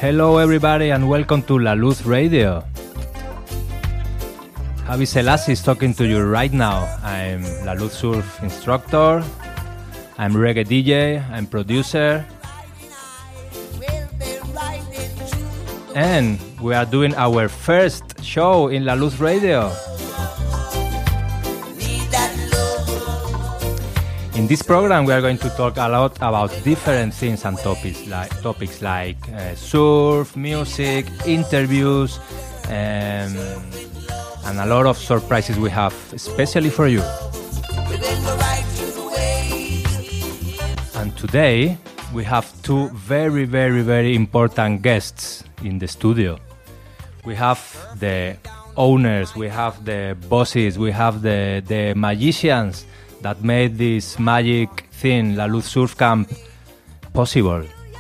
Hello everybody and welcome to La Luz Radio. Javi Selassie is talking to you right now. I'm La Luz Surf instructor, I'm reggae DJ, I'm producer, and we are doing our first show in La Luz Radio. In this program, we are going to talk a lot about different things and topics like surf, music, interviews, and a lot of surprises we have, especially for you. And today, we have two very, very, very important guests in the studio. We have the owners, we have the bosses, we have the magicians that made this magic thing, La Luz Surf Camp, possible.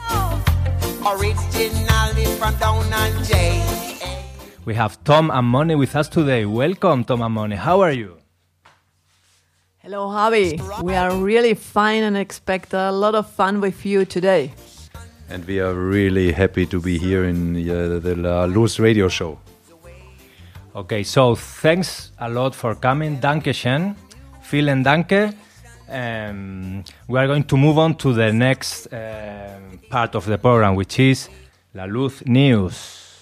We have Tom and Moni with us today. Welcome, Tom and Moni. How are you? Hello, Javi. We are really fine and expect a lot of fun with you today. And we are really happy to be here in the La Luz radio show. Okay, so thanks a lot for coming. Danke schön. Vielen Danke. We are going to move on to the next part of the program, which is La Luz News.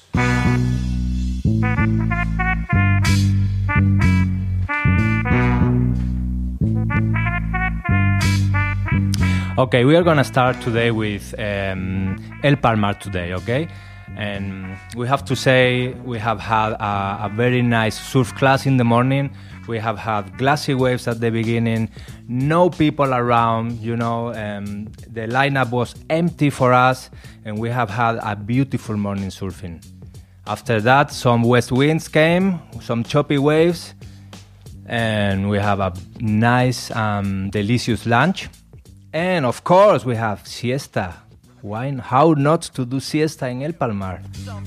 Okay, we are going to start today with El Palmar today, okay? And we have to say we have had a very nice surf class in the morning. We have had glassy waves at the beginning, no people around, the lineup was empty for us, and we have had a beautiful morning surfing. After that, some west winds came, some choppy waves, and we have a nice, delicious lunch. And of course, we have siesta. How not to do siesta in El Palmar?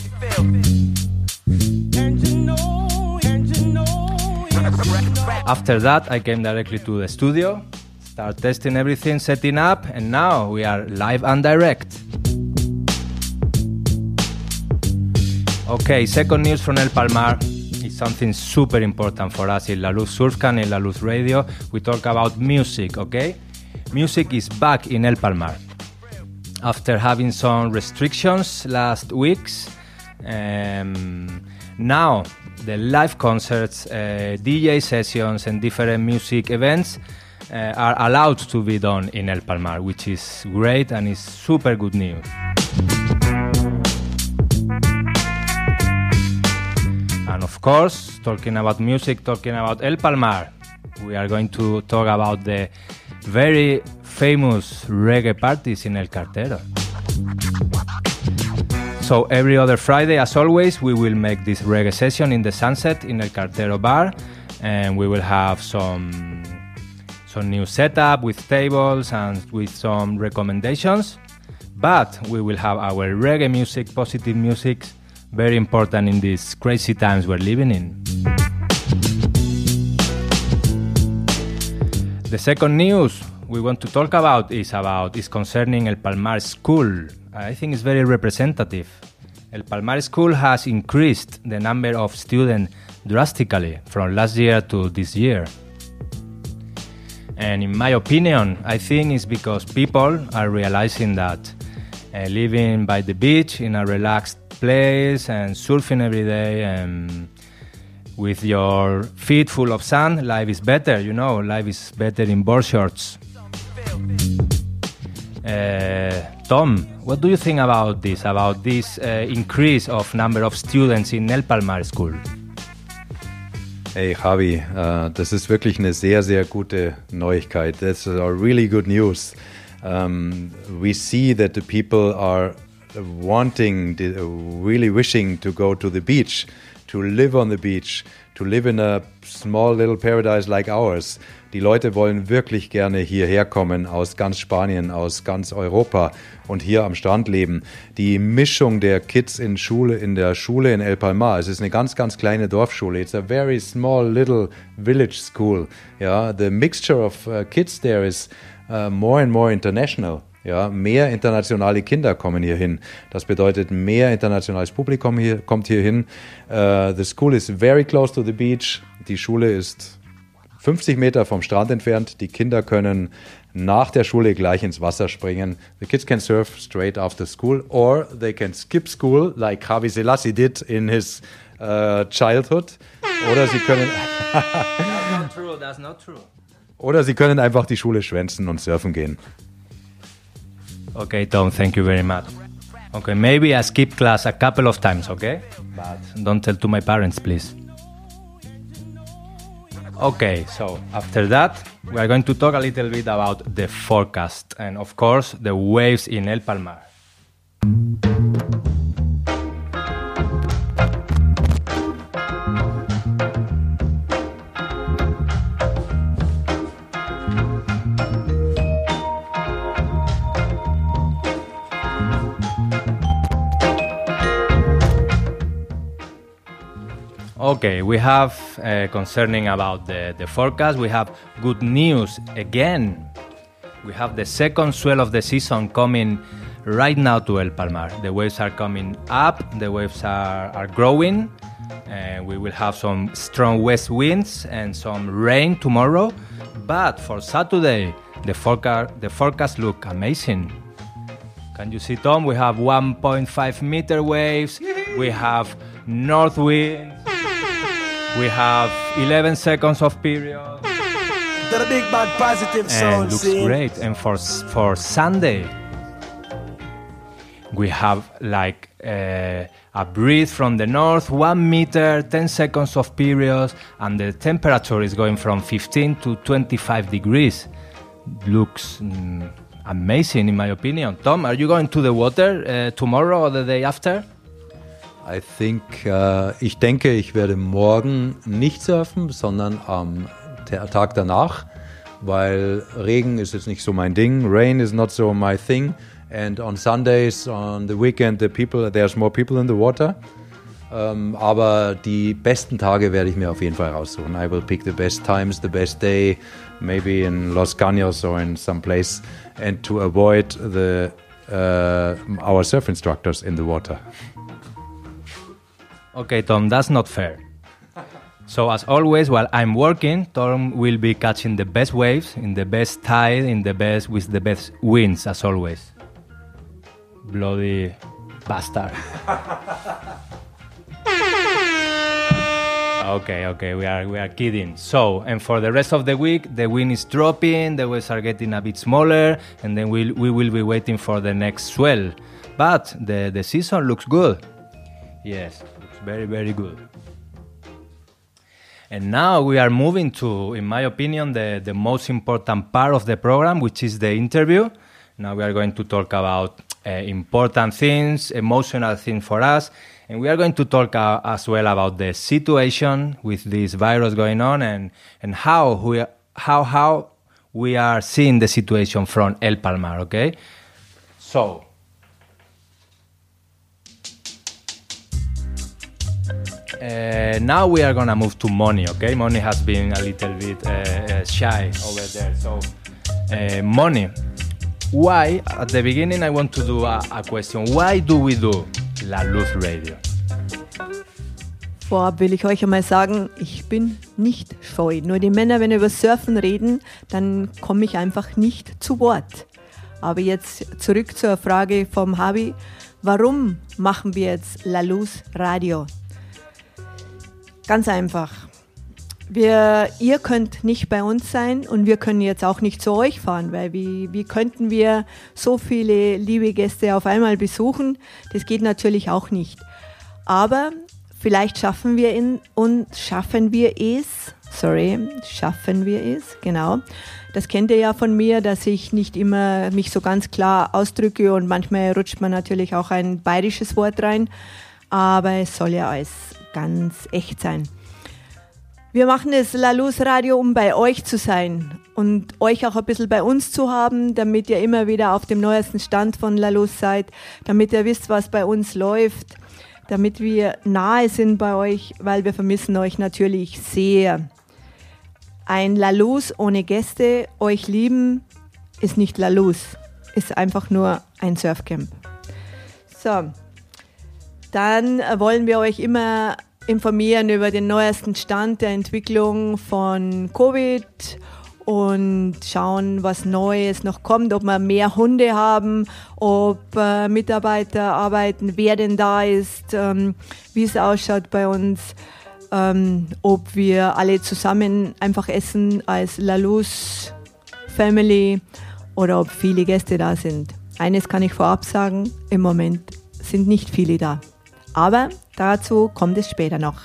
After that, I came directly to the studio, start testing everything, setting up, and now we are live and direct. Okay, second news from El Palmar is something super important for us in La Luz Surf Camp, in La Luz Radio. We talk about music, okay? Music is back in El Palmar. After having some restrictions last weeks, now the live concerts, DJ sessions and different music events are allowed to be done in El Palmar, which is great and is super good news. And of course, talking about music, talking about El Palmar, we are going to talk about the very famous reggae parties in El Cartero. So every other Friday, as always, we will make this reggae session in the sunset in El Cartero bar, and we will have some new setup with tables and with some recommendations. But we will have our reggae music, positive music, very important in these crazy times we're living in. The second news we want to talk about is concerning El Palmar School. I think it's very representative. El Palmar School has increased the number of students drastically from last year to this year. And in my opinion, I think it's because people are realizing that living by the beach in a relaxed place and surfing every day and with your feet full of sand, life is better, life is better in board shorts. Tom, what do you think about this increase of number of students in El Palmar School? Hey Javi, das ist wirklich eine sehr, sehr gute Neuigkeit. That's really good news. We see that the people are really wishing to go to the beach, to live on the beach, to live in a small little paradise like ours. Die Leute wollen wirklich gerne hierher kommen, aus ganz Spanien, aus ganz Europa und hier am Strand leben. Die Mischung der Kids in der Schule in El Palmar, es ist eine ganz, ganz kleine Dorfschule. It's a very small little village school. Yeah, the mixture of kids there is more and more international. Ja, mehr internationale Kinder kommen hier hin. Das bedeutet, mehr internationales Publikum kommt hier hin. The school is very close to the beach. Die Schule ist 50 Meter vom Strand entfernt. Die Kinder können nach der Schule gleich ins Wasser springen. The kids can surf straight after school or they can skip school like Haile Selassie did in his childhood. Oder sie können That's not true. Oder sie können einfach die Schule schwänzen und surfen gehen. Okay, Tom, thank you very much. Okay, maybe I skip class a couple of times, okay? But don't tell to my parents, please. Okay, so after that, we are going to talk a little bit about the forecast and, of course, the waves in El Palmar. Okay, we have, concerning about the forecast, we have good news again. We have the second swell of the season coming right now to El Palmar. The waves are coming up, the waves are growing, and we will have some strong west winds and some rain tomorrow. But for Saturday, the forecast look amazing. Can you see, Tom? We have 1.5 meter waves, we have north wind, we have 11 seconds of period. The big bad positive sound. And looks great. And for Sunday, we have like a breeze from the north, 1 meter, 10 seconds of period, and the temperature is going from 15 to 25 degrees. Looks amazing in my opinion. Tom, are you going to the water tomorrow or the day after? Ich denke, ich werde morgen nicht surfen, sondern am Tag danach, weil Regen ist jetzt nicht so mein Ding. Rain is not so my thing. And on Sundays, on the weekend, there's more people in the water. Aber die besten Tage werde ich mir auf jeden Fall raussuchen. I will pick the best times, the best day, maybe in Los Caños or in some place, and to avoid our surf instructors in the water. Okay, Tom, that's not fair. So as always, while I'm working, Tom will be catching the best waves, in the best tide, with the best winds, as always. Bloody bastard. Okay, we are kidding. So, and for the rest of the week, the wind is dropping, the waves are getting a bit smaller, and then we will be waiting for the next swell. But the season looks good. Yes, looks very, very good. And now we are moving to, in my opinion, the most important part of the program, which is the interview. Now we are going to talk about important things, emotional things for us. And we are going to talk as well about the situation with this virus going on and how we are seeing the situation from El Palmar, okay? So, now we are going to move to Moni, okay? Moni has been a little bit shy over there. So, Moni, why, at the beginning I want to do a question. Why do we do La Luz Radio? Vorab will ich euch einmal sagen, ich bin nicht scheu. Nur die Männer, wenn über Surfen reden, dann komme ich einfach nicht zu Wort. Aber jetzt zurück zur Frage vom Javi. Warum machen wir jetzt La Luz Radio? Ganz einfach. Ihr könnt nicht bei uns sein und wir können jetzt auch nicht zu euch fahren, weil wie könnten wir so viele liebe Gäste auf einmal besuchen? Das geht natürlich auch nicht. Aber vielleicht schaffen wir es, genau. Das kennt ihr ja von mir, dass ich nicht immer mich so ganz klar ausdrücke und manchmal rutscht man natürlich auch ein bayerisches Wort rein, aber es soll ja alles ganz echt sein. Wir machen das La Luz Radio, um bei euch zu sein und euch auch ein bisschen bei uns zu haben, damit ihr immer wieder auf dem neuesten Stand von La Luz seid, damit ihr wisst, was bei uns läuft, damit wir nahe sind bei euch, weil wir vermissen euch natürlich sehr. Ein La Luz ohne Gäste, euch lieben, ist nicht La Luz. ist einfach nur ein Surfcamp. So, dann wollen wir euch immer informieren über den neuesten Stand der Entwicklung von Covid und schauen, was Neues noch kommt, ob wir mehr Hunde haben, ob Mitarbeiter arbeiten, wer denn da ist, wie es ausschaut bei uns, ob wir alle zusammen einfach essen als Laluz Family oder ob viele Gäste da sind. Eines kann ich vorab sagen, im Moment sind nicht viele da. Aber dazu kommt es später noch.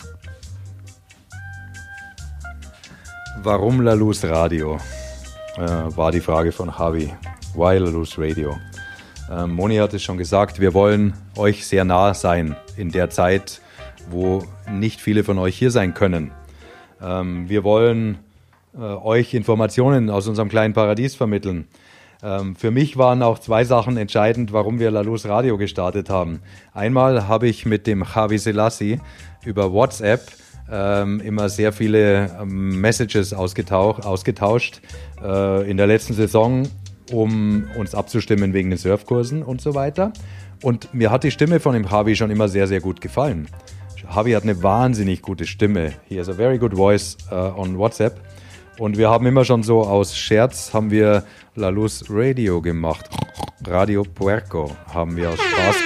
Warum Laluz Radio? War die Frage von Javi. Why Laluz Radio? Moni hat es schon gesagt, wir wollen euch sehr nah sein in der Zeit, wo nicht viele von euch hier sein können. Wir wollen euch Informationen aus unserem kleinen Paradies vermitteln. Für mich waren auch 2 Sachen entscheidend, warum wir Laluz Radio gestartet haben. Einmal habe ich mit dem Javi Selassie über WhatsApp immer sehr viele Messages ausgetauscht in der letzten Saison, um uns abzustimmen wegen den Surfkursen und so weiter. Und mir hat die Stimme von dem Javi schon immer sehr, sehr gut gefallen. Javi hat eine wahnsinnig gute Stimme. He has a very good voice on WhatsApp. Und wir haben immer schon so aus Scherz haben wir Laluz Radio gemacht. Radio Puerco haben wir aus Spaß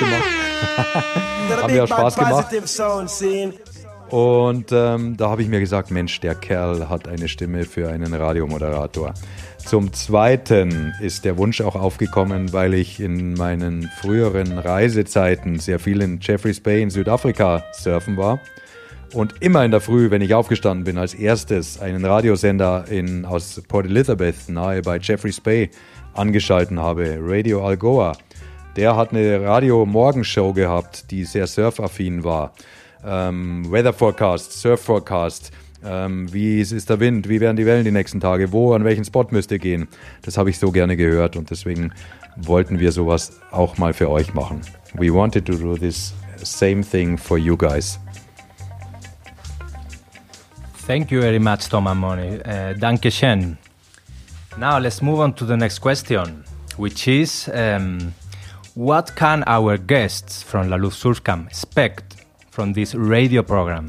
gemacht. Und da habe ich mir gesagt, Mensch, der Kerl hat eine Stimme für einen Radiomoderator. Zum Zweiten ist der Wunsch auch aufgekommen, weil ich in meinen früheren Reisezeiten sehr viel in Jeffreys Bay in Südafrika surfen war. Und immer in der Früh, wenn ich aufgestanden bin, als erstes einen Radiosender aus Port Elizabeth, nahe bei Jeffreys Bay, angeschalten habe, Radio Algoa. Der hat eine Radio-Morgenshow gehabt, die sehr surfaffin war. Weather Forecast, Surf Forecast, wie ist der Wind, wie werden die Wellen die nächsten Tage, an welchen Spot müsst ihr gehen. Das habe ich so gerne gehört und deswegen wollten wir sowas auch mal für euch machen. We wanted to do this same thing for you guys. Thank you very much, Tom and Moni. Danke schön. Now let's move on to the next question, which is what can our guests from Laluz Surf Camp expect from this radio program?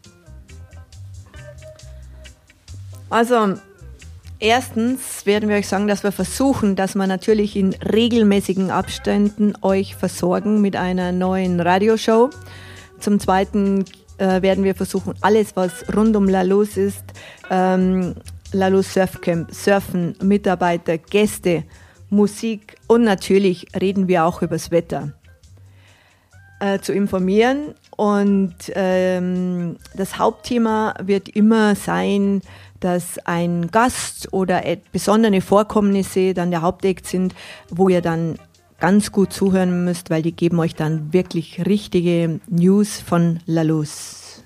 Also, erstens werden wir euch sagen, dass wir versuchen, dass wir natürlich in regelmäßigen Abständen euch versorgen mit einer neuen Radioshow. Zum Zweiten werden wir versuchen, alles, was rund um Laluz ist, Laluz Surfcamp, Surfen, Mitarbeiter, Gäste, Musik und natürlich reden wir auch über das Wetter, zu informieren. Und das Hauptthema wird immer sein, dass ein Gast oder besondere Vorkommnisse dann der Hauptakt sind, wo ihr dann ganz gut zuhören müsst, weil die geben euch dann wirklich richtige News von Laluz.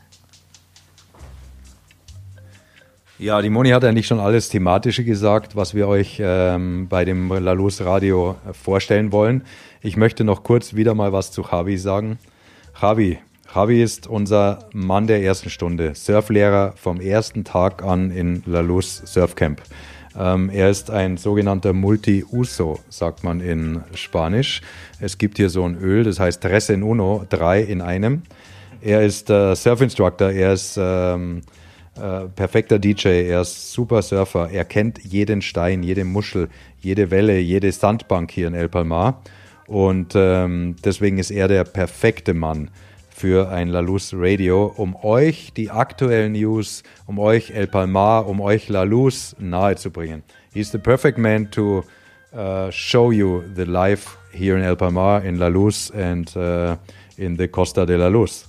Ja, die Moni hat eigentlich schon alles Thematische gesagt, was wir euch bei dem Laluz Radio vorstellen wollen. Ich möchte noch kurz wieder mal was zu Javi sagen. Javi ist unser Mann der ersten Stunde, Surflehrer vom ersten Tag an in Laluz Surfcamp. Er ist ein sogenannter Multi-Uso, sagt man in Spanisch. Es gibt hier so ein Öl, das heißt Tres en Uno, 3 in einem. Er ist Surf-Instructor, er ist perfekter DJ, er ist super Surfer. Er kennt jeden Stein, jede Muschel, jede Welle, jede Sandbank hier in El Palmar. Und deswegen ist er der perfekte Mann für ein Laluz Radio, um euch die aktuellen News, um euch El Palmar, um euch Laluz nahezubringen. He's the perfect man to show you the life here in El Palmar, in Laluz and in the Costa de Laluz.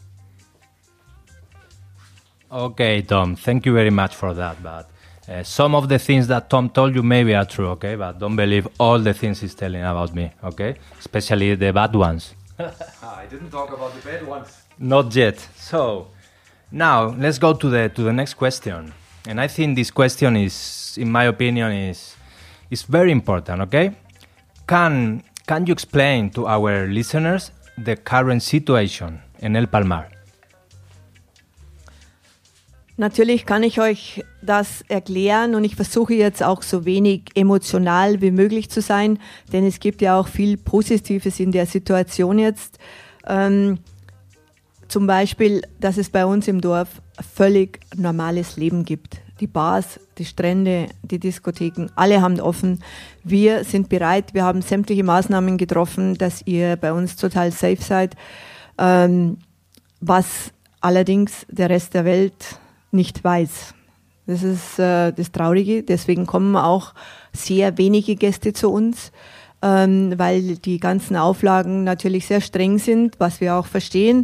Okay, Tom, thank you very much for that. But some of the things that Tom told you maybe are true, okay? But don't believe all the things he's telling about me, okay? Especially the bad ones. I didn't talk about the bad ones. Not yet. So, now let's go to the next question. And I think this question is, in my opinion, is very important, okay? Can you explain to our listeners the current situation in El Palmar? Natürlich kann ich euch das erklären und ich versuche jetzt auch so wenig emotional wie möglich zu sein, denn es gibt ja auch viel Positives in der Situation jetzt. Zum Beispiel, dass es bei uns im Dorf völlig normales Leben gibt. Die Bars, die Strände, die Diskotheken, alle haben offen. Wir sind bereit, wir haben sämtliche Maßnahmen getroffen, dass ihr bei uns total safe seid, was allerdings der Rest der Welt nicht weiß. Das ist das Traurige, deswegen kommen auch sehr wenige Gäste zu uns, weil die ganzen Auflagen natürlich sehr streng sind, was wir auch verstehen.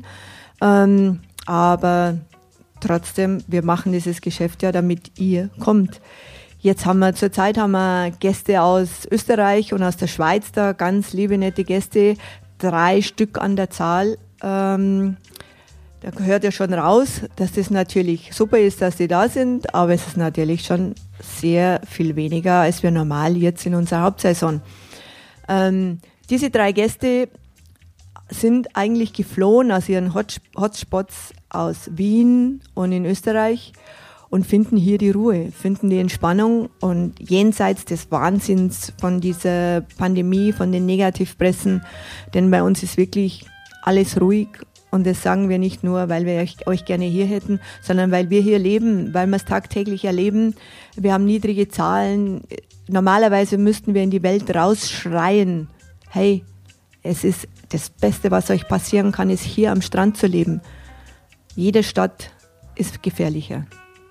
Aber trotzdem, wir machen dieses Geschäft ja, damit ihr kommt. Jetzt zurzeit haben wir Gäste aus Österreich und aus der Schweiz da, ganz liebe, nette Gäste, 3 Stück an der Zahl. Da gehört ja schon raus, dass das natürlich super ist, dass die da sind, aber es ist natürlich schon sehr viel weniger, als wir normal jetzt in unserer Hauptsaison. Diese 3 Gäste sind eigentlich geflohen aus ihren Hotspots aus Wien und in Österreich und finden hier die Ruhe, finden die Entspannung und jenseits des Wahnsinns von dieser Pandemie, von den Negativpressen, denn bei uns ist wirklich alles ruhig. Und das sagen wir nicht nur, weil wir euch gerne hier hätten, sondern weil wir hier leben, weil wir es tagtäglich erleben. Wir haben niedrige Zahlen. Normalerweise müssten wir in die Welt rausschreien, hey, es ist das Beste, was euch passieren kann, ist hier am Strand zu leben. Jede Stadt ist gefährlicher.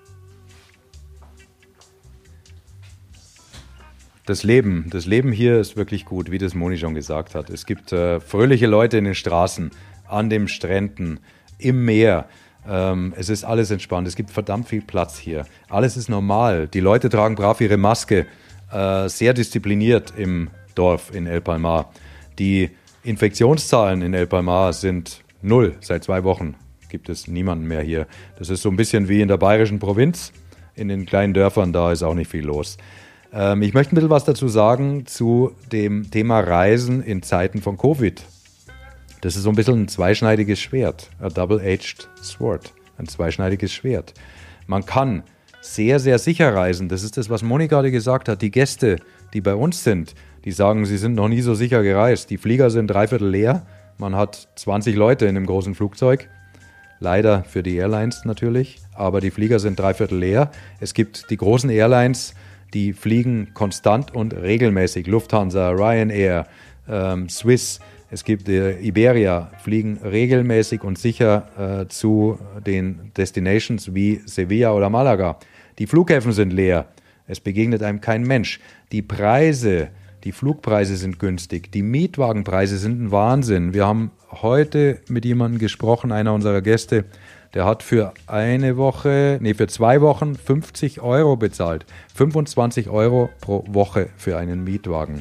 Das Leben hier ist wirklich gut, wie das Moni schon gesagt hat. Es gibt fröhliche Leute in den Straßen, an den Stränden, im Meer. Es ist alles entspannt. Es gibt verdammt viel Platz hier. Alles ist normal. Die Leute tragen brav ihre Maske, sehr diszipliniert im Dorf in El Palmar. Die Infektionszahlen in El Palmar sind 0. Seit 2 Wochen gibt es niemanden mehr hier. Das ist so ein bisschen wie in der bayerischen Provinz. In den kleinen Dörfern, da ist auch nicht viel los. Ich möchte ein bisschen was dazu sagen zu dem Thema Reisen in Zeiten von Covid. Das ist so ein bisschen ein zweischneidiges Schwert, a double-edged sword, ein zweischneidiges Schwert. Man kann sehr, sehr sicher reisen. Das ist das, was Moni gerade gesagt hat. Die Gäste, die bei uns sind, die sagen, sie sind noch nie so sicher gereist. Die Flieger sind 3/4 leer. Man hat 20 Leute in einem großen Flugzeug. Leider für die Airlines natürlich, aber die Flieger sind 3/4 leer. Es gibt die großen Airlines, die fliegen konstant und regelmäßig. Lufthansa, Ryanair, Swiss. Es gibt Iberia, fliegen regelmäßig und sicher zu den Destinations wie Sevilla oder Malaga. Die Flughäfen sind leer. Es begegnet einem kein Mensch. Die Flugpreise sind günstig. Die Mietwagenpreise sind ein Wahnsinn. Wir haben heute mit jemandem gesprochen, einer unserer Gäste, der hat für 2 Wochen 50 € bezahlt. 25 € pro Woche für einen Mietwagen.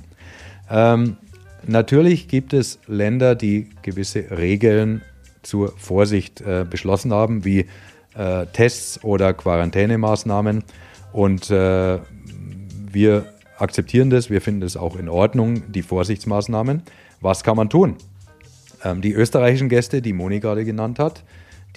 Natürlich gibt es Länder, die gewisse Regeln zur Vorsicht beschlossen haben, wie Tests oder Quarantänemaßnahmen. Und wir akzeptieren das, wir finden das auch in Ordnung, die Vorsichtsmaßnahmen. Was kann man tun? Die österreichischen Gäste, die Moni gerade genannt hat,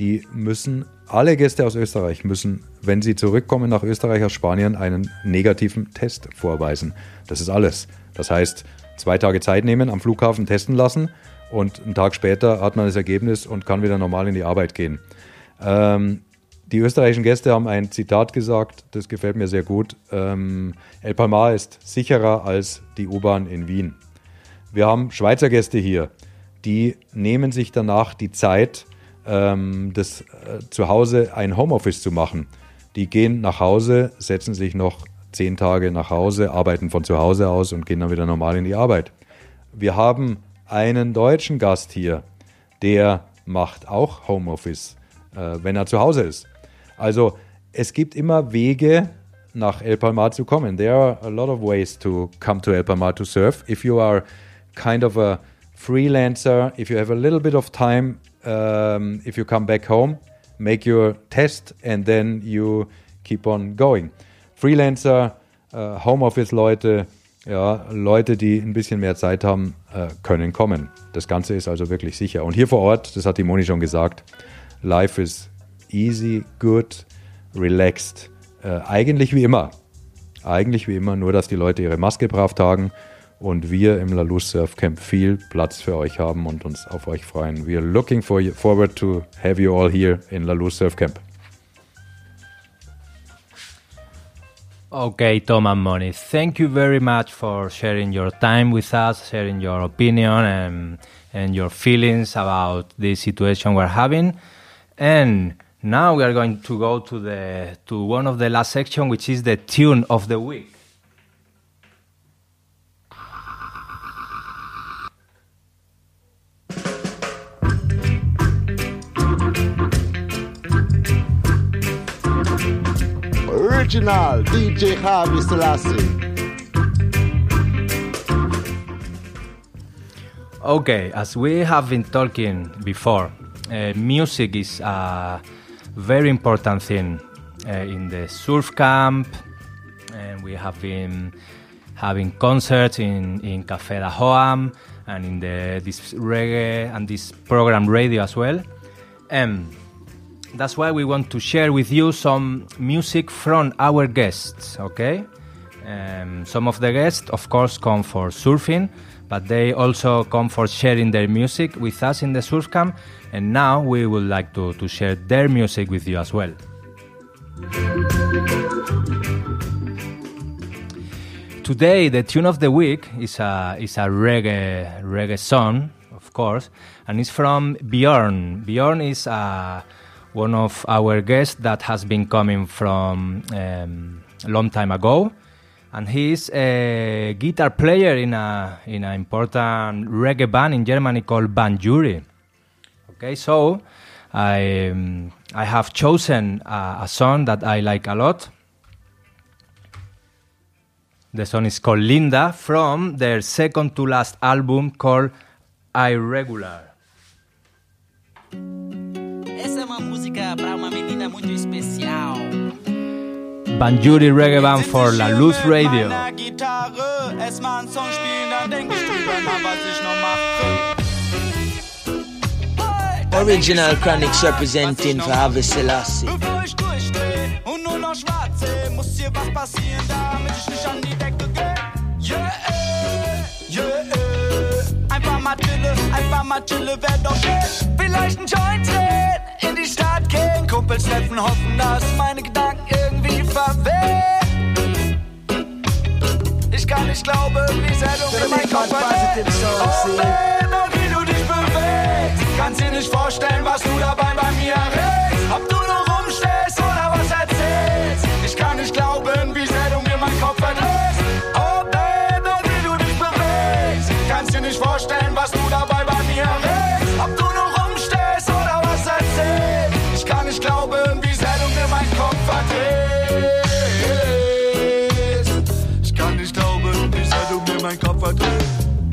alle Gäste aus Österreich müssen, wenn sie zurückkommen nach Österreich aus Spanien, einen negativen Test vorweisen. Das ist alles. Das heißt, 2 Tage Zeit nehmen, am Flughafen testen lassen und einen Tag später hat man das Ergebnis und kann wieder normal in die Arbeit gehen. Die österreichischen Gäste haben ein Zitat gesagt, das gefällt mir sehr gut. El Palmar ist sicherer als die U-Bahn in Wien. Wir haben Schweizer Gäste hier, die nehmen sich danach die Zeit, zu Hause ein Homeoffice zu machen. Die gehen nach Hause, setzen sich noch 10 Tage nach Hause, arbeiten von zu Hause aus und gehen dann wieder normal in die Arbeit. Wir haben einen deutschen Gast hier, der macht auch Homeoffice, wenn er zu Hause ist. Also es gibt immer Wege, nach El Palmar zu kommen. There are a lot of ways to come to El Palmar to surf. If you are kind of a freelancer, if you have a little bit of time, if you come back home, make your test and then you keep on going. Freelancer, Homeoffice-Leute, ja, Leute, die ein bisschen mehr Zeit haben, können kommen. Das Ganze ist also wirklich sicher. Und hier vor Ort, das hat die Moni schon gesagt, life is easy, good. relaxed. Eigentlich wie immer, nur dass die Leute ihre Maske brav tragen und wir im La Luz Surf Camp viel Platz für euch haben und uns auf euch freuen. We are looking forward to have you all here in La Luz Surf Camp. Okay, Tom and Moni, thank you very much for sharing your time with us, sharing your opinion and your feelings about this situation we're having. And now we are going to go to one of the last section, which is the tune of the week. Original DJ Javi Selassie. Okay, as we have been talking before, music is a very important thing in the surf camp, and we have been having concerts in Café da Hoam and in this reggae and this program radio as well. That's why we want to share with you some music from our guests, okay? Some of the guests, of course, come for surfing, but they also come for sharing their music with us in the surf camp, and now we would like to share their music with you as well. Today, the tune of the week is a reggae song, of course, and it's from Bjorn. Bjorn is one of our guests that has been coming from a long time ago, and he's a guitar player in an important reggae band in Germany called Banjuri. Okay, so I have chosen a song that I like a lot. The song is called Linda from their second to last album called Irregular. Essa é uma música para uma menina muito especial. Banjuri Reggae Band for La Luz Radio. Gitarre, erst mal einen Song spielen, dann denk ich drüber nach, was ich noch mache. Original Chronics representing for Javi Selassie. Bevor ich durchdreh und nur noch schwarz seh, muss hier was passieren, damit ich nicht an die Decke geh. Yeah, einfach mal chille, wär doch schön. Vielleicht ein Joint drehen, in die Stadt gehen, Kumpels treffen, hoffen, dass meine Gedanken irgendwie verwehen. Ich kann nicht glauben, wie sehr du mir mein Kopf verletzt. Oh man, wie du dich bewegst. Kannst dir nicht vorstellen, was du dabei bei mir erregst. Ob du nur rumstehst oder was erzählst. Ich kann nicht glauben, wie sehr du mir mein Kopf verdrehst. Oh Baby, wie du dich bewegst. Kannst dir nicht vorstellen, was du dabei bei mir erregst. Ob du nur rumstehst oder was erzählst. Ich kann nicht glauben, wie sehr du mir mein Kopf verdrehst. Ich kann nicht glauben, wie sehr du mir mein Kopf verdrehst.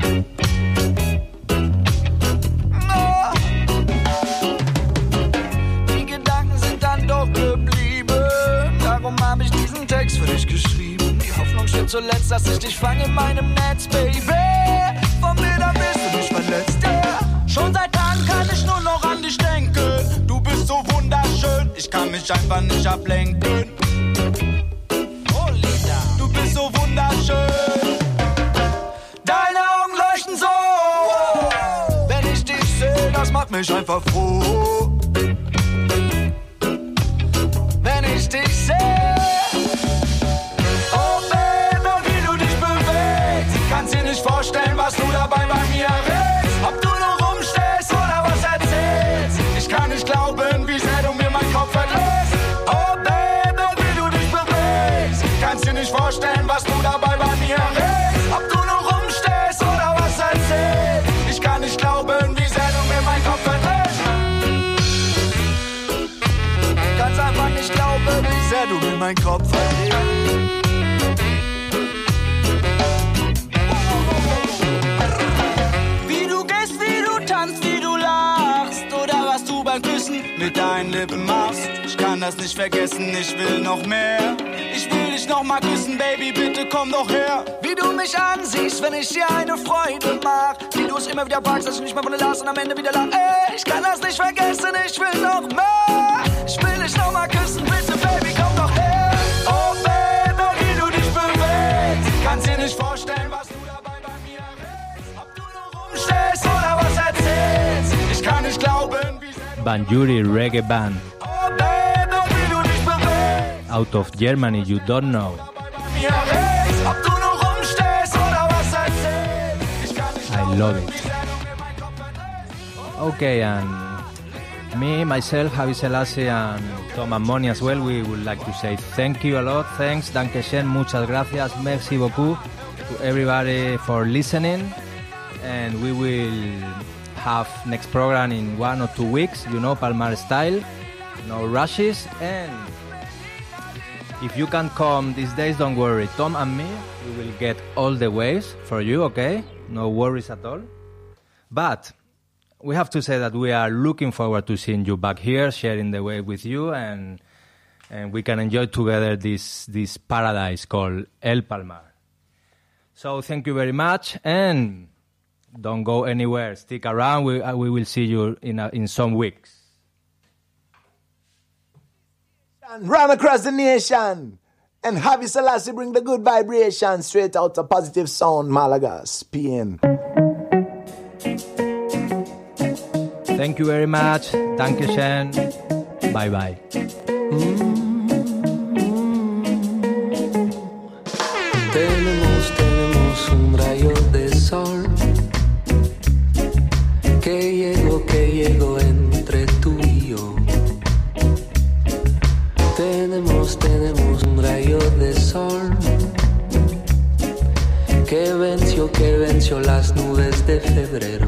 Für dich geschrieben. Die Hoffnung steht zuletzt, dass ich dich fange in meinem Netz, Baby. Von mir, da bist du nicht verletzt, yeah. Schon seit Tagen kann ich nur noch an dich denken. Du bist so wunderschön, ich kann mich einfach nicht ablenken. Oh, Linda, du bist so wunderschön. Deine Augen leuchten so. Wenn ich dich sehe, das macht mich einfach froh. Wenn ich dich sehe. Vorstellen, was du dabei bei mir erregst. Ob du nur rumstehst oder was erzählst. Ich kann nicht glauben, wie sehr du mir meinen Kopf verdrehst. Oh Baby, wie du dich bewegst. Kannst dir nicht vorstellen, was du dabei bei mir erregst. Ob du nur rumstehst oder was erzählst. Ich kann nicht glauben, wie sehr du mir meinen Kopf verdrehst. Kannst einfach nicht glauben, wie sehr du mir meinen Kopf verdrehst. Mit deinen Lippen machst. Ich kann das nicht vergessen, ich will noch mehr. Ich will dich noch mal küssen, Baby, bitte komm doch her. Wie du mich ansiehst, wenn ich dir eine Freude mach. Wie du es immer wieder packst, dass ich nicht mehr von dir las und am Ende wieder lach. Ey, ich kann das nicht vergessen, ich will noch mehr. Ich will dich noch mal küssen, bitte, Baby, Banjuri reggae band out of Germany, you don't know. I love it. Okay, and me, myself, Javi Selassie, and Tom and Moni as well, we would like to say thank you a lot. Thanks, danke schön, muchas gracias, merci beaucoup to everybody for listening. And we will have next program in 1 or 2 weeks, you know, Palmar style, no rushes. And if you can't come these days, don't worry. Tom and me, we will get all the waves for you, okay? No worries at all. But we have to say that we are looking forward to seeing you back here, sharing the wave with you, and we can enjoy together this paradise called El Palmar. So thank you very much, and don't go anywhere. Stick around. We will see you in some weeks. Run across the nation, and Javi Selassie bring the good vibration straight out of Positive Sound, Malaga, Spain. Thank you very much. Danke schön. Bye bye. Tenemos un rayo de sol que llegó entre tú y yo. Tenemos un rayo de sol que venció las nubes de febrero.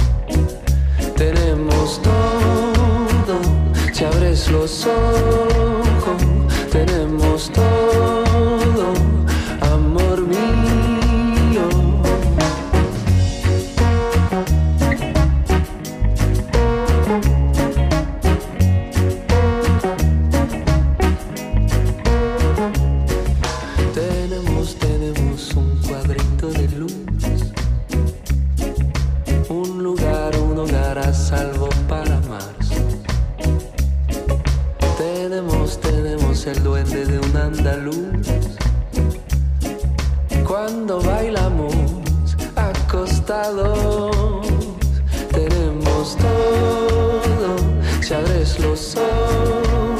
Tenemos todo, si abres los ojos, tenemos todo, amor mío. Tenemos un cuadrito de luz, un hogar a salvo para amarse. Tenemos el duende de un andaluz. Cuando bailamos acostados, tenemos todo, si abres los ojos.